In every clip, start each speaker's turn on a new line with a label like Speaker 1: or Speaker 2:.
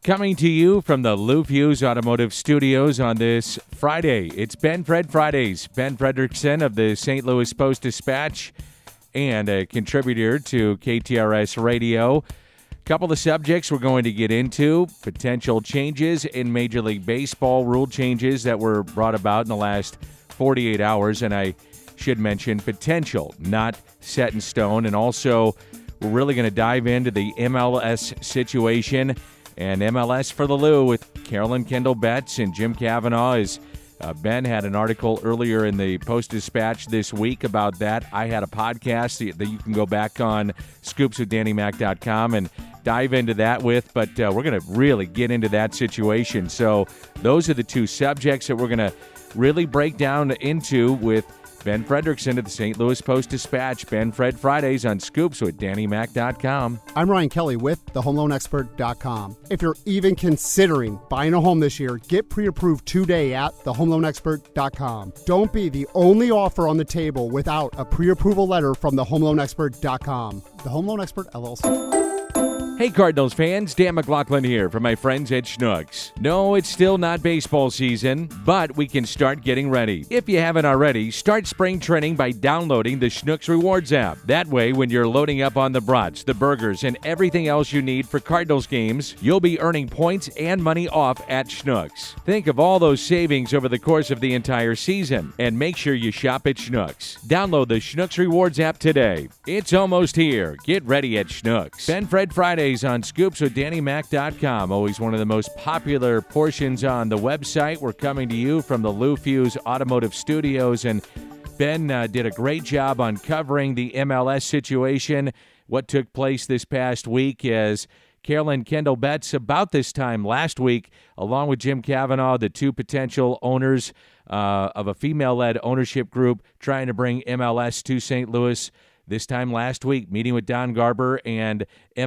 Speaker 1: Coming to you from the Lou Fuse Automotive Studios on this Friday. It's Ben Fred Fridays. Ben Fredrickson of the St. Louis Post-Dispatch and a contributor to KTRS Radio. Couple of subjects we're going to get into. Potential changes in Major League Baseball, rule changes that were brought about in the last 48 hours. And I should mention potential, not set in stone. And also, we're really going to dive into the MLS situation. And MLS for the Lou with Carolyn Kendall Betts and Jim Cavanaugh. Ben had an article earlier in the Post-Dispatch this week about that. I had a podcast that you can go back on scoopswithdannymac.com and dive into that with. But we're going to really get into that situation. So those are the two subjects that we're going to really break down into with Ben Fredrickson of the St. Louis Post-Dispatch. Ben Fred Fridays on Scoops with DannyMac.com.
Speaker 2: I'm Ryan Kelly with thehomeloanexpert.com. If you're even considering buying a home this year, get pre-approved today at thehomeloanexpert.com. Don't be the only offer on the table without a pre-approval letter from thehomeloanexpert.com. The Home Loan Expert, LLC.
Speaker 1: Hey Cardinals fans, Dan McLaughlin here from my friends at Schnucks. No, it's still not baseball season, but we can start getting ready. If you haven't already, start spring training by downloading the Schnucks Rewards app. That way, when you're loading up on the brats, the burgers, and everything else you need for Cardinals games, you'll be earning points and money off at Schnucks. Think of all those savings over the course of the entire season, and make sure you shop at Schnucks. Download the Schnucks Rewards app today. It's almost here. Get ready at Schnucks. Ben Fred Friday on Scoops with DannyMac.com. Always one of the most popular portions on the website. We're coming to you from the Lou Fuse Automotive Studios, and Ben did a great job on covering the MLS situation. What took place this past week as Carolyn Kendall Betts, about this time last week, along with Jim Cavanaugh, the two potential owners of a female-led ownership group trying to bring MLS to St. Louis. This time last week, meeting with Don Garber and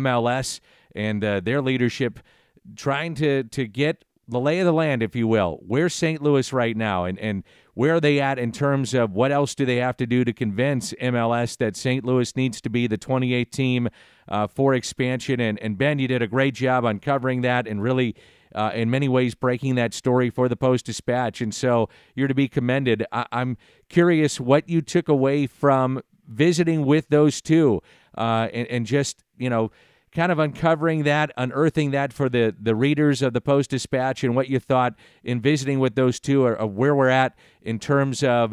Speaker 1: MLS and their leadership, trying to get the lay of the land, if you will. Where's St. Louis right now, and where are they at in terms of what else do they have to do to convince MLS that St. Louis needs to be the 28th team for expansion? And Ben, you did a great job on covering that and really, in many ways, breaking that story for the Post-Dispatch. And so you're to be commended. I'm curious what you took away from visiting with those two and just, kind of uncovering that, unearthing that for the readers of the Post-Dispatch, and what you thought in visiting with those two or where we're at in terms of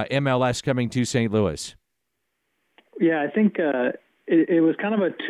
Speaker 1: MLS coming to St. Louis.
Speaker 3: Yeah, I think it was kind of a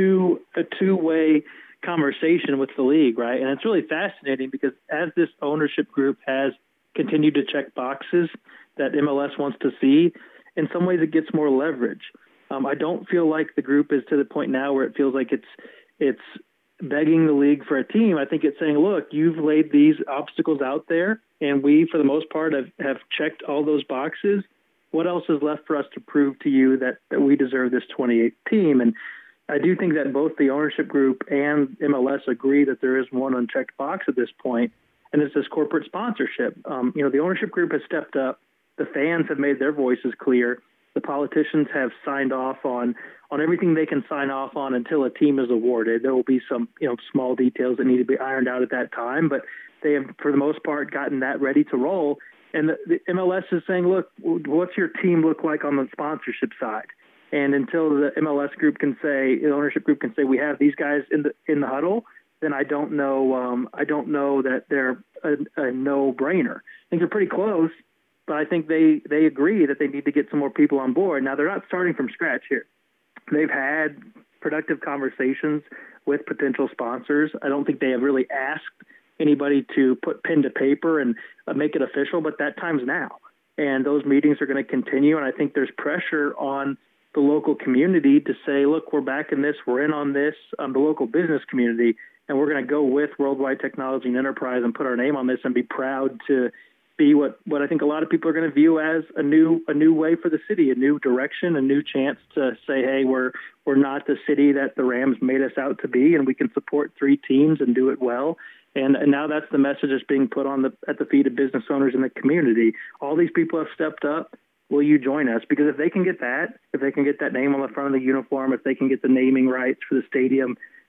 Speaker 3: two-way conversation with the league, right? And it's really fascinating because as this ownership group has continued to check boxes that MLS wants to see, in some ways it gets more leverage. I don't feel like the group is to the point now where it feels like it's begging the league for a team. I think it's saying, look, you've laid these obstacles out there, and we, for the most part, have checked all those boxes. What else is left for us to prove to you that we deserve this 28th team? And I do think that both the ownership group and MLS agree that there is one unchecked box at this point, and it's this corporate sponsorship. The ownership group has stepped up. The fans have made their voices clear. The politicians have signed off on everything they can sign off on until a team is awarded. There will be some, small details that need to be ironed out at that time, but they have, for the most part, gotten that ready to roll. And the MLS is saying, look, what's your team look like on the sponsorship side? And until the MLS group can say, the ownership group can say, we have these guys in the huddle, then I don't know that they're a no-brainer. I think they're pretty close. But I think they agree that they need to get some more people on board. Now, they're not starting from scratch here. They've had productive conversations with potential sponsors. I don't think they have really asked anybody to put pen to paper and make it official, but that time's now. And those meetings are going to continue, and I think there's pressure on the local community to say, look, we're back in this, we're in on this, the local business community, and we're going to go with Worldwide Technology and Enterprise and put our name on this and be proud to be what I think a lot of people are going to view as a new way for the city, a new direction, a new chance to say, hey, we're not the city that the Rams made us out to be, and we can support three teams and do it well. And now that's the message that's being put at the feet of business owners in the community. All these people have stepped up. Will you join us? Because if they can get that name on the front of the uniform, if they can get the naming rights for the stadium,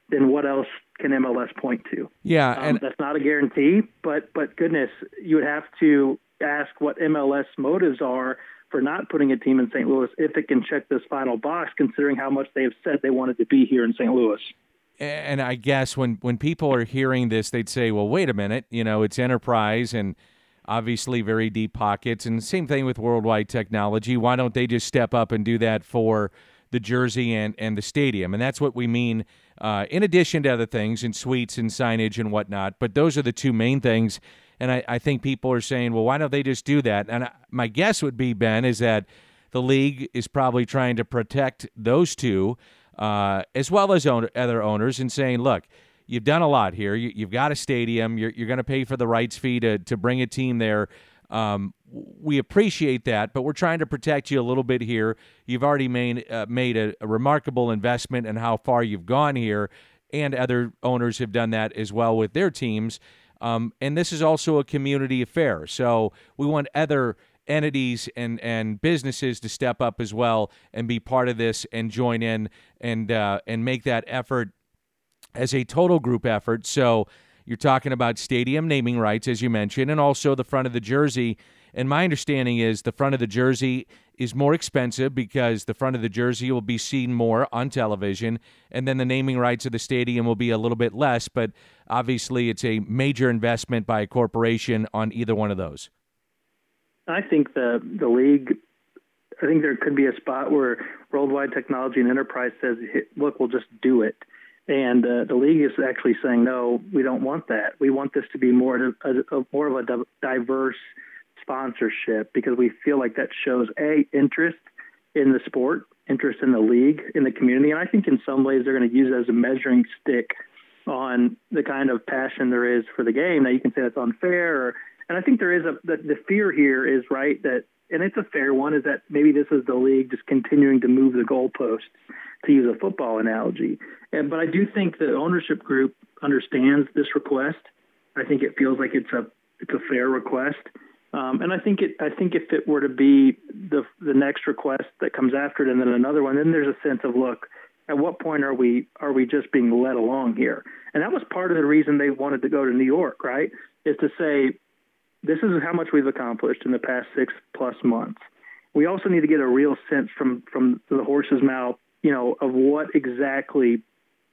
Speaker 3: then what else can MLS point to?
Speaker 1: Yeah, and
Speaker 3: that's not a guarantee, but goodness, you would have to ask what MLS motives are for not putting a team in St. Louis if it can check this final box, considering how much they have said they wanted to be here in St. Louis.
Speaker 1: And I guess when people are hearing this, they'd say, well, wait a minute, it's Enterprise and obviously very deep pockets, and same thing with Worldwide Technology. Why don't they just step up and do that for the jersey and the stadium? And that's what we mean, in addition to other things, and suites and signage and whatnot. But those are the two main things. And I think people are saying, well, why don't they just do that? And my guess would be, Ben, is that the league is probably trying to protect those two, as well as other owners, and saying, look, you've done a lot here. You've got a stadium. You're going to pay for the rights fee to bring a team there. We appreciate that, but we're trying to protect you a little bit here. You've already made a remarkable investment in how far you've gone here, and other owners have done that as well with their teams. And this is also a community affair. So we want other entities and businesses to step up as well and be part of this and join in and make that effort as a total group effort. So you're talking about stadium naming rights, as you mentioned, and also the front of the jersey. And my understanding is the front of the jersey is more expensive because the front of the jersey will be seen more on television, and then the naming rights of the stadium will be a little bit less, but obviously it's a major investment by a corporation on either one of those.
Speaker 3: I think the league, I think there could be a spot where Worldwide Technology and Enterprise says, look, we'll just do it. And the league is actually saying, no, we don't want that. We want this to be more of a diverse sponsorship, because we feel like that shows, interest in the sport, interest in the league, in the community. And I think in some ways they're going to use it as a measuring stick on the kind of passion there is for the game. Now, you can say that's unfair, and I think there is the fear here is right that, and it's a fair one, is that maybe this is the league just continuing to move the goalposts, to use a football analogy. But I do think the ownership group understands this request. I think it feels like it's a fair request. And I think if it were to be the next request that comes after it and then another one, then there's a sense of, look, at what point are we just being led along here? And that was part of the reason they wanted to go to New York, right? Is to say, this is how much we've accomplished in the past 6+ months. We also need to get a real sense from the horse's mouth, of what exactly,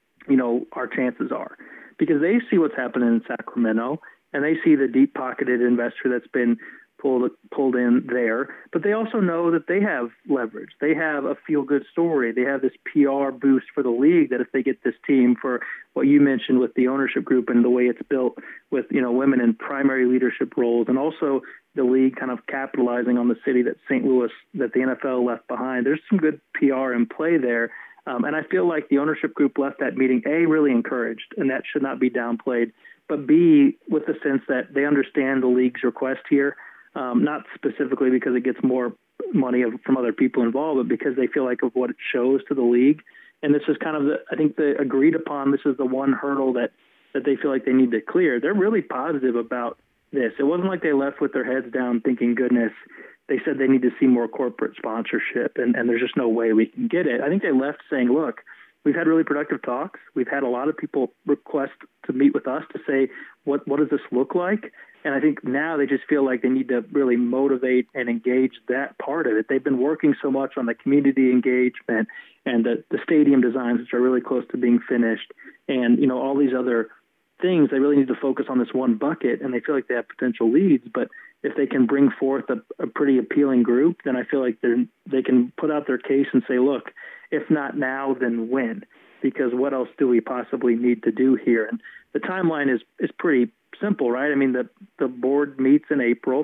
Speaker 3: our chances are, because they see what's happening in Sacramento, and they see the deep-pocketed investor that's been pulled in there. But they also know that they have leverage. They have a feel-good story. They have this PR boost for the league that if they get this team, for what you mentioned with the ownership group and the way it's built with, women in primary leadership roles, and also the league kind of capitalizing on the city that St. Louis, that the NFL left behind. There's some good PR in play there. And I feel like the ownership group left that meeting, A, really encouraged, and that should not be downplayed, but B, with the sense that they understand the league's request here, not specifically because it gets more money from other people involved, but because they feel like of what it shows to the league. And this is kind of I think the agreed upon, this is the one hurdle that they feel like they need to clear. They're really positive about this. It wasn't like they left with their heads down thinking, goodness, they said they need to see more corporate sponsorship, and there's just no way we can get it. I think they left saying, look, we've had really productive talks. We've had a lot of people request to meet with us to say, what does this look like? And I think now they just feel like they need to really motivate and engage that part of it. They've been working so much on the community engagement and the stadium designs, which are really close to being finished, and all these other things. They really need to focus on this one bucket, and they feel like they have potential leads. But if they can bring forth a pretty appealing group, then I feel like they can put out their case and say, look, if not now, then when? Because what else do we possibly need to do here? And the timeline is pretty simple, right? I mean, the board meets in April,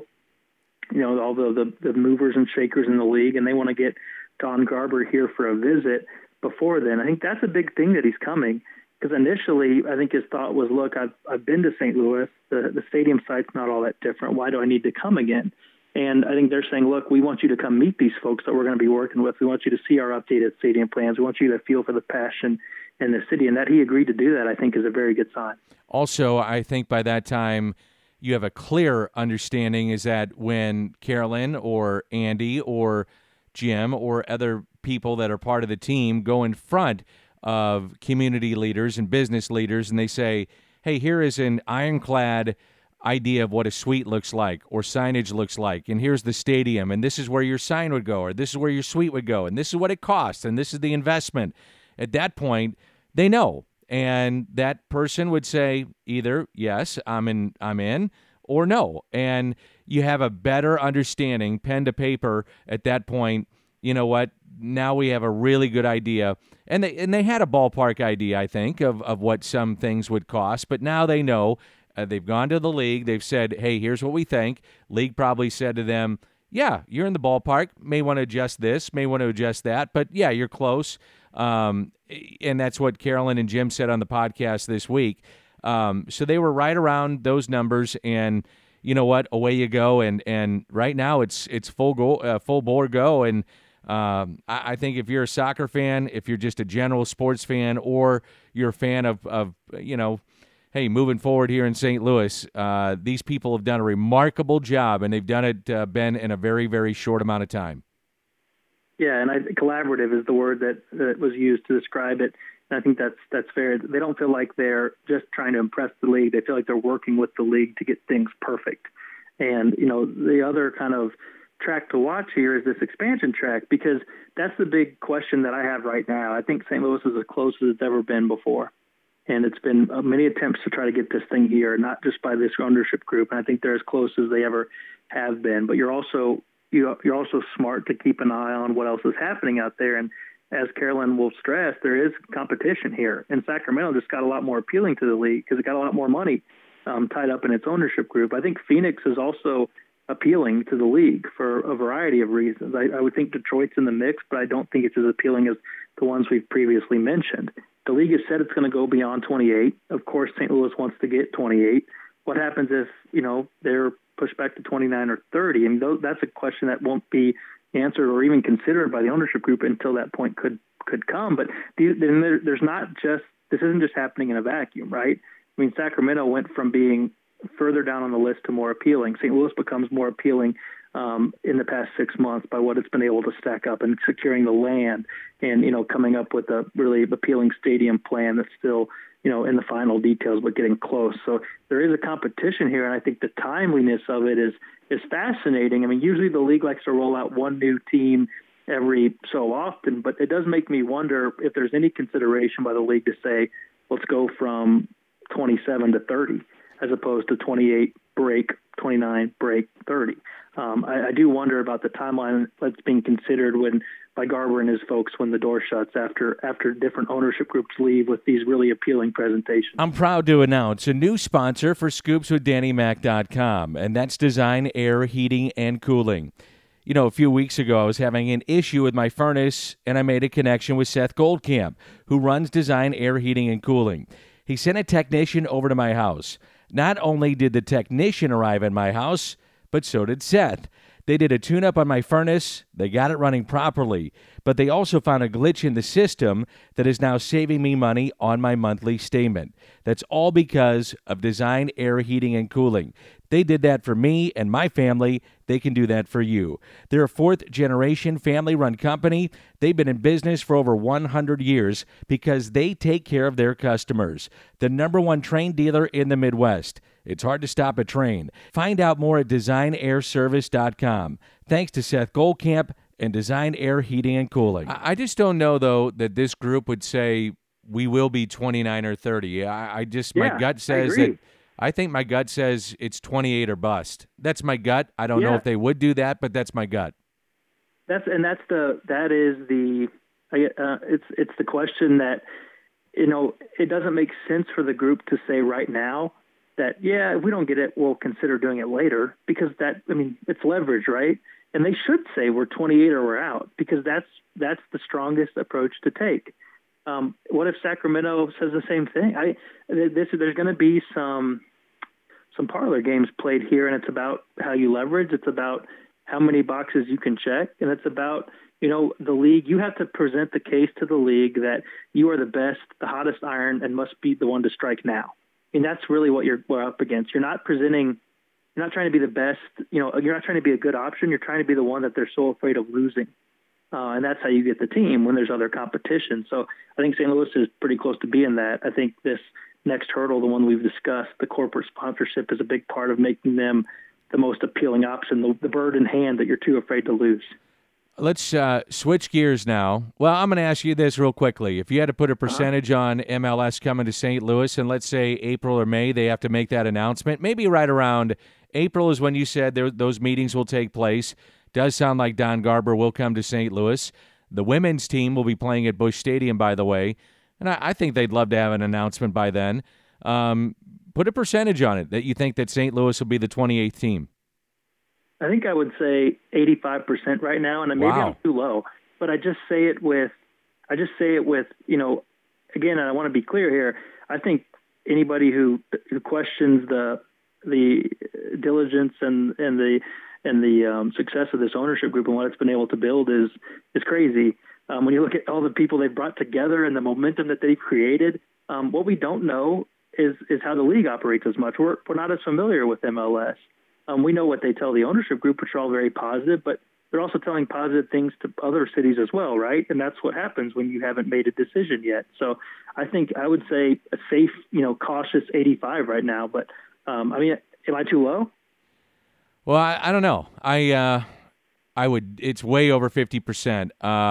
Speaker 3: although the movers and shakers in the league, and they want to get Don Garber here for a visit before then. I think that's a big thing that he's coming, because initially I think his thought was, look, I've been to St. Louis. The stadium site's not all that different. Why do I need to come again? And I think they're saying, look, we want you to come meet these folks that we're going to be working with. We want you to see our updated stadium plans. We want you to feel for the passion in the city. And that he agreed to do that, I think, is a very good sign.
Speaker 1: Also, I think by that time you have a clear understanding is that when Carolyn or Andy or Jim or other people that are part of the team go in front of community leaders and business leaders, and they say, hey, here is an ironclad idea of what a suite looks like or signage looks like, and here's the stadium, and this is where your sign would go, or this is where your suite would go, and this is what it costs, and this is the investment. At that point, they know, and that person would say either, yes, I'm in, or no, and you have a better understanding, pen to paper, at that point. You know what? Now we have a really good idea. And they had a ballpark idea, I think, of what some things would cost. But now they know. They've gone to the league. They've said, hey, here's what we think. League probably said to them, yeah, you're in the ballpark. May want to adjust this, may want to adjust that. But, yeah, you're close. And that's what Carolyn and Jim said on the podcast this week. So they were right around those numbers. And you know what? Away you go. And right now it's full bore go. And I think if you're a soccer fan, if you're just a general sports fan, or you're a fan of hey, moving forward here in St. Louis, these people have done a remarkable job, and they've done it, Ben, in a very, very short amount of time.
Speaker 3: Yeah, and collaborative is the word that was used to describe it. And I think that's fair. They don't feel like they're just trying to impress the league. They feel like they're working with the league to get things perfect. And, the other kind of track to watch here is this expansion track, because that's the big question that I have right now. I think St. Louis is as close as it's ever been before. And it's been many attempts to try to get this thing here, not just by this ownership group. And I think they're as close as they ever have been. But you're also smart to keep an eye on what else is happening out there. And as Carolyn will stress, there is competition here. And Sacramento just got a lot more appealing to the league because it got a lot more money tied up in its ownership group. I think Phoenix is also appealing to the league for a variety of reasons. I would think Detroit's in the mix, but I don't think it's as appealing as the ones we've previously mentioned. The league has said it's going to go beyond 28. Of course, St. Louis wants to get 28. What happens if, they're pushed back to 29 or 30? And that's a question that won't be answered or even considered by the ownership group until that point could come. But there's not just, this isn't just happening in a vacuum, right? I mean, Sacramento went from being further down on the list to more appealing. St. Louis becomes more appealing in the past 6 months by what it's been able to stack up and securing the land and, coming up with a really appealing stadium plan that's still, in the final details, but getting close. So there is a competition here, and I think the timeliness of it is fascinating. I mean, usually the league likes to roll out one new team every so often, but it does make me wonder if there's any consideration by the league to say, let's go from 27 to 30 as opposed to 28 break, 29 break, 30. I do wonder about the timeline that's being considered by Garber and his folks when the door shuts after different ownership groups leave with these really appealing presentations.
Speaker 1: I'm proud to announce a new sponsor for ScoopsWithDannyMac.com, and that's Design Air Heating and Cooling. A few weeks ago, I was having an issue with my furnace, and I made a connection with Seth Goldcamp, who runs Design Air Heating and Cooling. He sent a technician over to my house. Not only did the technician arrive at my house, but so did Seth. They did a tune-up on my furnace. They got it running properly, but they also found a glitch in the system that is now saving me money on my monthly statement. That's all because of Design Air Heating and Cooling. They did that for me and my family. They can do that for you. They're a fourth-generation family-run company. They've been in business for over 100 years because they take care of their customers. The #1 train dealer in the Midwest. It's hard to stop a train. Find out more at DesignAirService.com. Thanks to Seth Goldcamp and Design Air Heating and Cooling. I just don't know, though, that this group would say we will be 29 or 30. My gut says that. I think my gut says it's 28 or bust. That's my gut. I don't know if they would do that, but that's my gut.
Speaker 3: It's the question that, it doesn't make sense for the group to say right now that, if we don't get it, we'll consider doing it later, because it's leverage, right? And they should say we're 28 or we're out, because that's the strongest approach to take. What if Sacramento says the same thing? There's going to be some parlor games played here, and it's about how you leverage. It's about how many boxes you can check, and it's about the league. You have to present the case to the league that you are the best, the hottest iron, and must be the one to strike now. And that's really what we're up against. You're not trying to be the best. You're not trying to be a good option. You're trying to be the one that they're so afraid of losing. And that's how you get the team when there's other competition. So I think St. Louis is pretty close to being that. I think this next hurdle, the one we've discussed, the corporate sponsorship, is a big part of making them the most appealing option, the bird in hand that you're too afraid to lose.
Speaker 1: Let's switch gears now. Well, I'm going to ask you this real quickly. If you had to put a percentage on MLS coming to St. Louis, and let's say April or May, they have to make that announcement, maybe right around April is when you said those meetings will take place. Does sound like Don Garber will come to St. Louis. The women's team will be playing at Busch Stadium, by the way, and I think they'd love to have an announcement by then. Put a percentage on it that you think that St. Louis will be the 28th team.
Speaker 3: I think I would say 85% right now, and maybe I'm too low, but I just say it with, again, and I want to be clear here. I think anybody who questions the diligence and the success of this ownership group and what it's been able to build is crazy. When you look at all the people they've brought together and the momentum that they've created, what we don't know is how the league operates as much. We're not as familiar with MLS. We know what they tell the ownership group, which are all very positive, but they're also telling positive things to other cities as well, right? And that's what happens when you haven't made a decision yet. So I think I would say a safe, cautious 85 right now. But, am I too low?
Speaker 1: Well, I don't know. I would. It's way over 50%.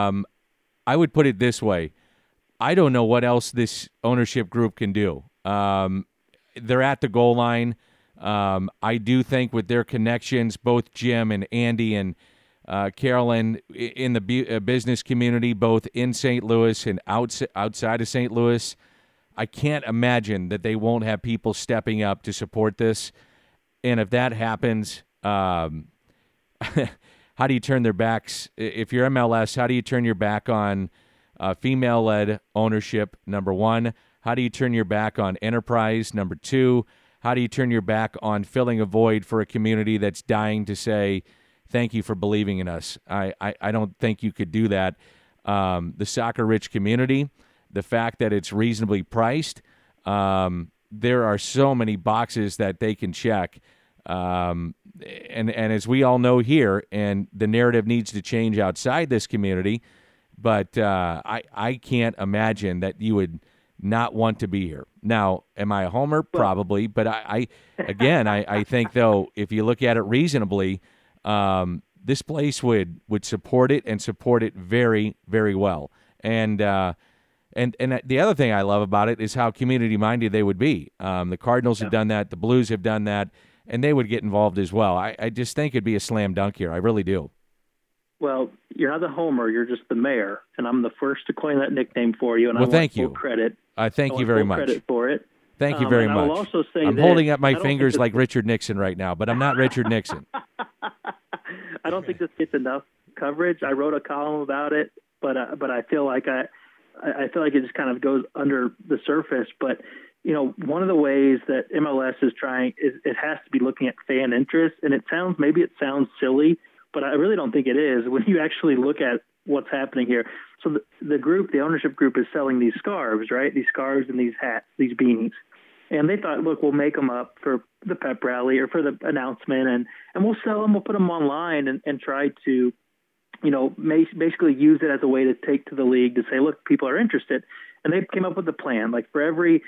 Speaker 1: I would put it this way. I don't know what else this ownership group can do. They're at the goal line. I do think with their connections, both Jim and Andy and Carolyn in the business community, both in St. Louis and outside of St. Louis, I can't imagine that they won't have people stepping up to support this. And if that happens, how do you turn their backs? If you're MLS, how do you turn your back on female-led ownership, number one? How do you turn your back on enterprise, number two? How do you turn your back on filling a void for a community that's dying to say, thank you for believing in us? I don't think you could do that. The soccer-rich community, the fact that it's reasonably priced, there are so many boxes that they can check. And as we all know here, and the narrative needs to change outside this community, but I can't imagine that you would not want to be here. Now, am I a homer? Probably. But I think, though, if you look at it reasonably, this place would support it and support it very, very well. And the other thing I love about it is how community-minded they would be. The Cardinals have done that. The Blues have done that. And they would get involved as well. I just think it'd be a slam dunk here. I really do.
Speaker 3: Well, you're not the homer. You're just the mayor. And I'm the first to coin that nickname for you. And
Speaker 1: well,
Speaker 3: I
Speaker 1: thank
Speaker 3: want full
Speaker 1: you.
Speaker 3: Credit.
Speaker 1: Thank you very much.
Speaker 3: Credit for it.
Speaker 1: Thank you very much.
Speaker 3: I will also say
Speaker 1: I'm holding up my fingers like Richard Nixon right now, but I'm not Richard Nixon.
Speaker 3: I don't think this gets enough coverage. I wrote a column about it, but I feel like I feel like it just kind of goes under the surface. But one of the ways that MLS is trying is it has to be looking at fan interest, and it sounds silly, but I really don't think it is when you actually look at what's happening here. So the ownership group is selling these scarves, right? These scarves and these hats, these beanies. And they thought, look, we'll make them up for the pep rally or for the announcement, and we'll sell them, we'll put them online and try to, basically use it as a way to take to the league to say, look, people are interested. And they came up with a plan, like for every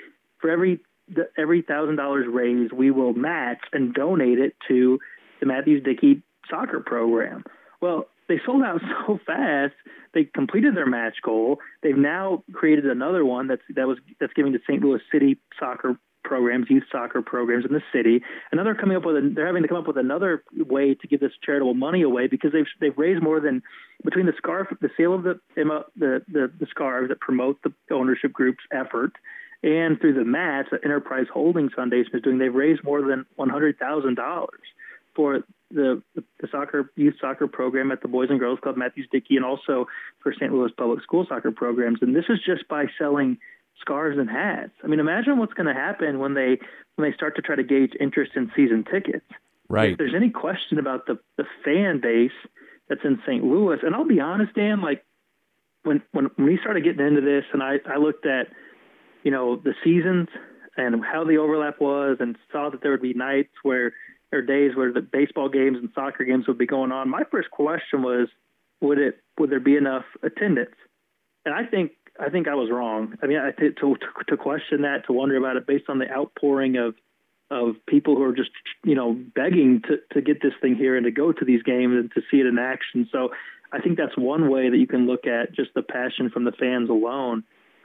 Speaker 3: $1,000 raised, we will match and donate it to the Matthews Dickey soccer program. Well, they sold out so fast. They completed their match goal. They've now created another one that's giving to St. Louis City soccer programs, youth soccer programs in the city. And now they're having to come up with another way to give this charitable money away because they've raised more than between the sale of the scarves that promote the ownership group's effort, and through the match that Enterprise Holdings Foundation is doing, they've raised more than $100,000 for the youth soccer program at the Boys and Girls Club Matthews Dickey, and also for St. Louis public school soccer programs. And this is just by selling scarves and hats. I mean, imagine what's going to happen when they start to try to gauge interest in season tickets.
Speaker 1: Right.
Speaker 3: If there's any question about the fan base that's in St. Louis, and I'll be honest, Dan, like when we started getting into this, and I looked at the seasons and how the overlap was, and saw that there would be nights where, or days where the baseball games and soccer games would be going on. My first question was would there be enough attendance? And I think I was wrong. I mean, to question that, to wonder about it based on the outpouring of people who are just, begging to get this thing here and to go to these games and to see it in action. So I think that's one way that you can look at just the passion from the fans alone.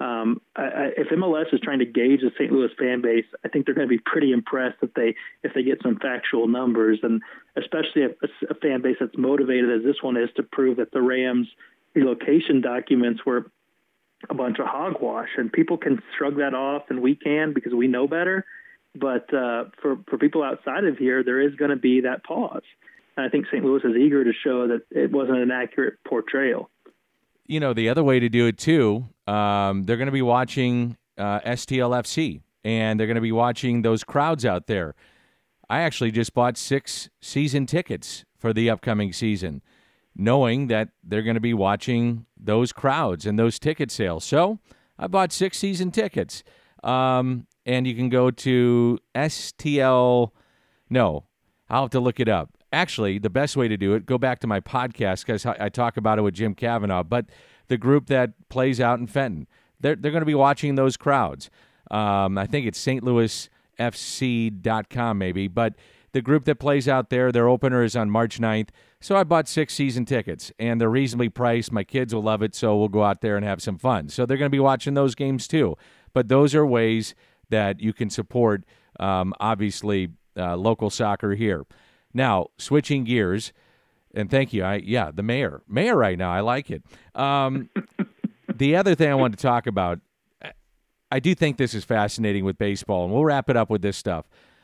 Speaker 3: If MLS is trying to gauge the St. Louis fan base, I think they're going to be pretty impressed if they get some factual numbers, and especially a fan base that's motivated as this one is to prove that the Rams relocation documents were a bunch of hogwash. And people can shrug that off, and we can because we know better. But for people outside of here, there is going to be that pause. And I think St. Louis is eager to show that it wasn't an accurate portrayal.
Speaker 1: The other way to do it, too, they're going to be watching STLFC, and they're going to be watching those crowds out there. I actually just bought 6 season tickets for the upcoming season, knowing that they're going to be watching those crowds and those ticket sales. So I bought 6 season tickets. And you can go to I'll have to look it up. Actually, the best way to do it, go back to my podcast because I talk about it with Jim Cavanaugh, but the group that plays out in Fenton, they're going to be watching those crowds. I think it's stlouisfc.com maybe, but the group that plays out there, their opener is on March 9th. So I bought 6 season tickets, and they're reasonably priced. My kids will love it, so we'll go out there and have some fun. So they're going to be watching those games too. But those are ways that you can support, obviously, local soccer here. Now, switching gears, and thank you. The mayor right now. I like it. The other thing I want to talk about, I do think this is fascinating with baseball, and we'll wrap it up with this stuff.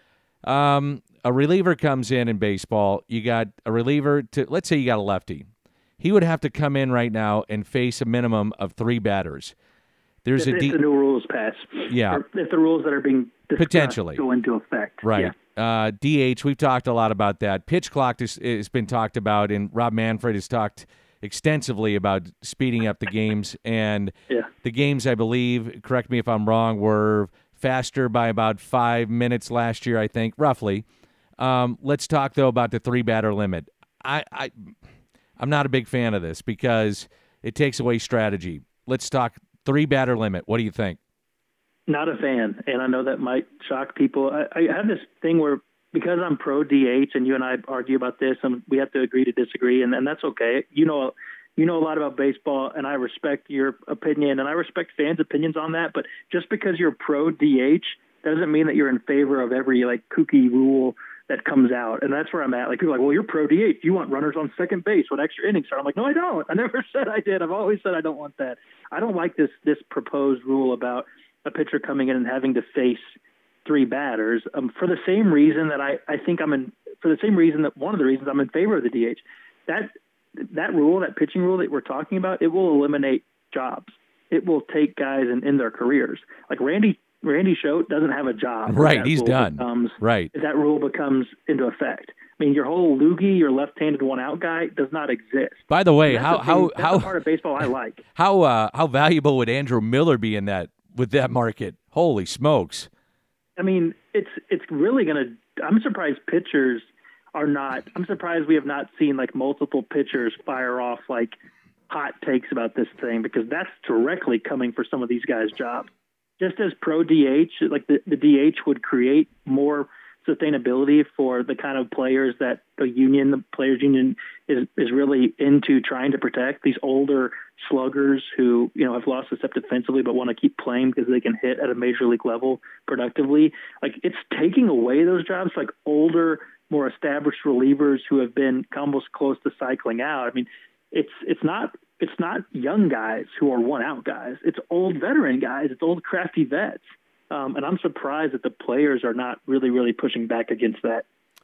Speaker 1: A reliever comes in baseball. You got a reliever let's say you got a lefty. He would have to come in right now and face a minimum of 3 batters.
Speaker 3: If the new rules pass.
Speaker 1: Yeah.
Speaker 3: Or if the rules that are being discussed
Speaker 1: potentially
Speaker 3: go into effect.
Speaker 1: Right.
Speaker 3: Yeah.
Speaker 1: DH, we've talked a lot about that. Pitch clock has been talked about, and Rob Manfred has talked extensively about speeding up the games. And the games, I believe, correct me if I'm wrong, were faster by about 5 minutes last year, I think, roughly. Let's talk, though, about the 3-batter limit. I'm not a big fan of this because it takes away strategy. Let's talk 3-batter limit. What do you think?
Speaker 3: Not a fan, and I know that might shock people. I have this thing where, because I'm pro DH, and you and I argue about this, and we have to agree to disagree, and that's okay. You know a lot about baseball, and I respect your opinion, and I respect fans' opinions on that. But just because you're pro DH doesn't mean that you're in favor of every kooky rule that comes out. And that's where I'm at. People are like, well, you're pro DH. You want runners on second base when extra innings are. I'm like, no, I don't. I never said I did. I've always said I don't want that. I don't like this proposed rule about a pitcher coming in and having to face 3 batters for the same reason that one of the reasons I'm in favor of the DH. That rule, that pitching rule that we're talking about, it will eliminate jobs. It will take guys in their careers. Like Randy Schote doesn't have a job.
Speaker 1: Right, he's done.
Speaker 3: If that rule becomes into effect. I mean, your whole loogie, your left-handed one-out guy, does not exist.
Speaker 1: By the way,
Speaker 3: that's the part of baseball I like.
Speaker 1: How valuable would Andrew Miller be with that market? Holy smokes!
Speaker 3: I mean, it's really going to. I'm surprised pitchers are not. I'm surprised we have not seen multiple pitchers fire off hot takes about this thing, because that's directly coming for some of these guys' jobs. Just as pro DH, the DH would create more sustainability for the kind of players that the players union is really into trying to protect, these older sluggers who have lost a step defensively but want to keep playing because they can hit at a major league level productively. It's taking away those jobs, older, more established relievers who have been almost close to cycling out. I mean, it's not young guys who are one-out guys. It's old veteran guys. It's old crafty vets. And I'm surprised that the players are not really, really pushing back against that.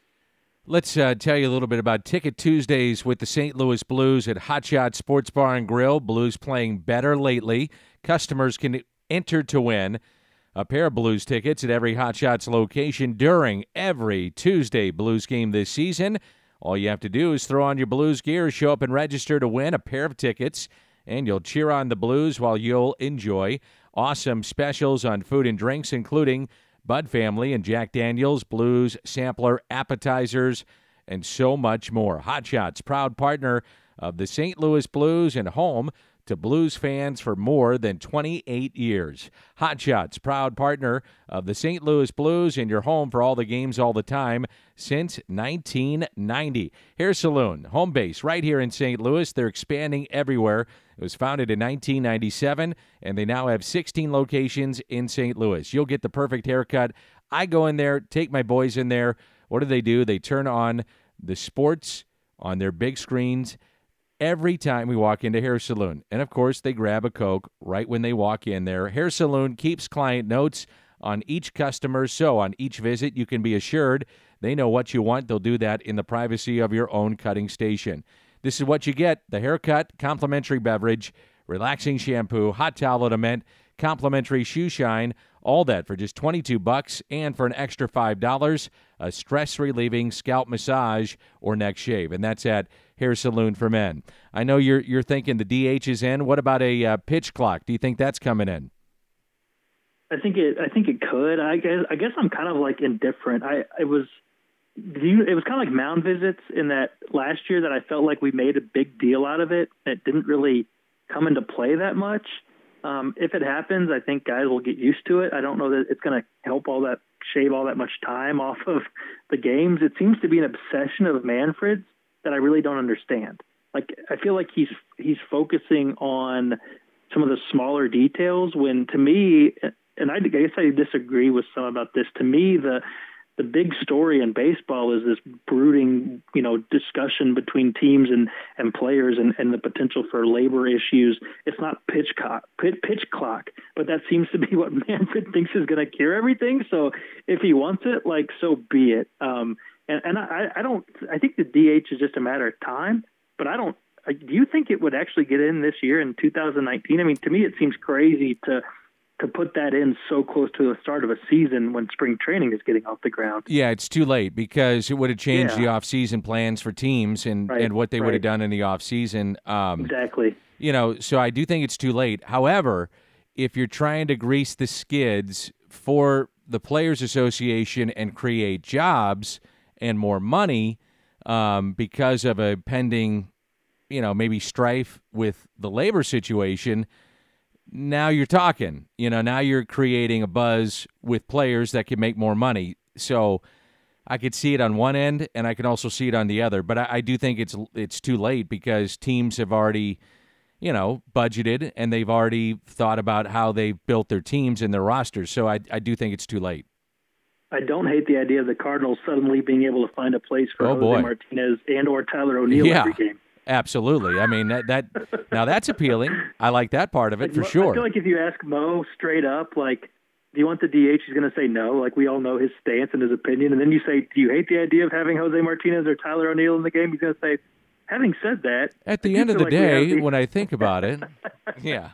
Speaker 1: Let's tell you a little bit about Ticket Tuesdays with the St. Louis Blues at Hot Shot Sports Bar and Grill. Blues playing better lately. Customers can enter to win a pair of Blues tickets at every Hot Shots location during every Tuesday Blues game this season. All you have to do is throw on your Blues gear, show up and register to win a pair of tickets, and you'll cheer on the Blues while you'll enjoy awesome specials on food and drinks, including Bud Family and Jack Daniels, Blues Sampler appetizers, and so much more. Hot Shots, proud partner of the St. Louis Blues and home to Blues fans for more than 28 years. Hot Shots, proud partner of the St. Louis Blues and your home for all the games all the time since 1990. Hair Saloon, home base right here in St. Louis. They're expanding everywhere. It was founded in 1997, and they now have 16 locations in St. Louis. You'll get the perfect haircut. I go in there, take my boys in there. What do? They turn on the sports on their big screens every time we walk into Hair Saloon. And, of course, they grab a Coke right when they walk in there. Hair Saloon keeps client notes on each customer, so on each visit you can be assured they know what you want. They'll do that in the privacy of your own cutting station. This is what you get: the haircut, complimentary beverage, relaxing shampoo, hot towelette, complimentary shoe shine, all that for just $22, and for an extra $5, a stress-relieving scalp massage or neck shave. And that's at Hair Saloon for Men. I know you're thinking the DH is in. What about a pitch clock? Do you think that's coming in?
Speaker 3: I think it could. I guess I'm kind of like indifferent. It was kind of like mound visits in that last year that I felt like we made a big deal out of it. It didn't really come into play that much. If it happens, I think guys will get used to it. I don't know that it's going to shave all that much time off of the games. It seems to be an obsession of Manfred's that I really don't understand. Like, I feel like he's focusing on some of the smaller details when, to me, and I guess I disagree with some about this, to me, the big story in baseball is this brooding, discussion between teams and players and the potential for labor issues. It's not pitch clock, but that seems to be what Manfred thinks is going to cure everything. So if he wants it, so be it. I think the DH is just a matter of time, but do you think it would actually get in this year in 2019? I mean, to me, it seems crazy to put that in so close to the start of a season when spring training is getting off the ground.
Speaker 1: Yeah, it's too late because it would have changed the off-season plans for teams and what they would have done in the off-season.
Speaker 3: Exactly.
Speaker 1: So I do think it's too late. However, if you're trying to grease the skids for the Players Association and create jobs and more money because of a pending, maybe strife with the labor situation, now you're talking. Now you're creating a buzz with players that can make more money. So I could see it on one end, and I can also see it on the other. But I do think it's too late because teams have already, budgeted, and they've already thought about how they've built their teams and their rosters. So I do think it's too late.
Speaker 3: I don't hate the idea of the Cardinals suddenly being able to find a place for Jose Martinez and or Tyler O'Neill every game.
Speaker 1: Absolutely. I mean, that now that's appealing. I like that part of it for sure.
Speaker 3: I feel like if you ask Mo straight up, do you want the DH? He's going to say no. We all know his stance and his opinion. And then you say, do you hate the idea of having Jose Martinez or Tyler O'Neill in the game? He's going to say, having said that.
Speaker 1: At the end of the day, when I think about it, yeah.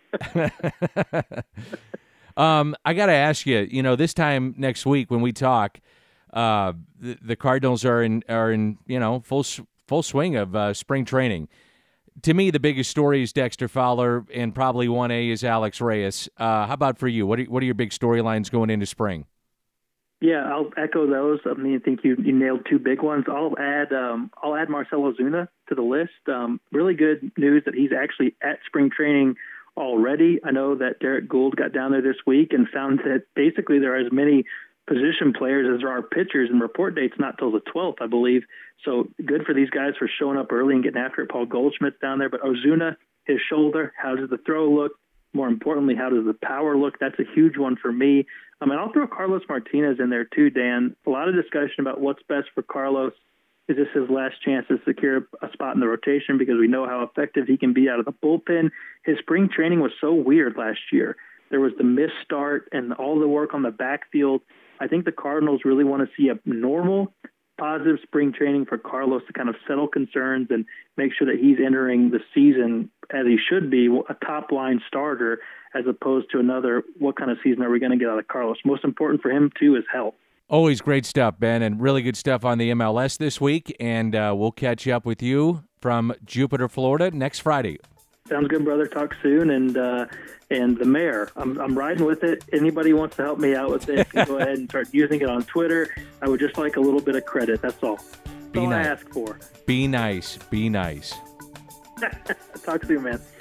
Speaker 1: I got to ask you, this time next week when we talk, the Cardinals are in full swing of spring training. To me, the biggest story is Dexter Fowler, and probably 1A is Alex Reyes. How about for you? What are your big storylines going into spring?
Speaker 3: Yeah, I'll echo those. I mean, I think you nailed two big ones. I'll add Marcell Ozuna to the list. Really good news that he's actually at spring training already. I know that Derek Gould got down there this week and found that basically there are as many position players as there are pitchers, and report date's not till the 12th, I believe. So good for these guys for showing up early and getting after it. Paul Goldschmidt's down there, but Ozuna, his shoulder, how does the throw look? More importantly, how does the power look? That's a huge one for me. And I'll throw Carlos Martinez in there too, Dan. A lot of discussion about what's best for Carlos. Is this his last chance to secure a spot in the rotation? Because we know how effective he can be out of the bullpen. His spring training was so weird last year. There was the missed start and all the work on the backfield. I think the Cardinals really want to see a normal, positive spring training for Carlos to kind of settle concerns and make sure that he's entering the season as he should be, a top-line starter, as opposed to another, what kind of season are we going to get out of Carlos? Most important for him, too, is health.
Speaker 1: Always great stuff, Ben, and really good stuff on the MLS this week, and we'll catch up with you from Jupiter, Florida next Friday.
Speaker 3: Sounds good, brother. Talk soon, and the mayor, I'm riding with it. Anybody wants to help me out with this, go ahead and start using it on Twitter. I would just like a little bit of credit. That's all. That's all I ask for.
Speaker 1: Be nice. Be nice.
Speaker 3: Talk soon, man.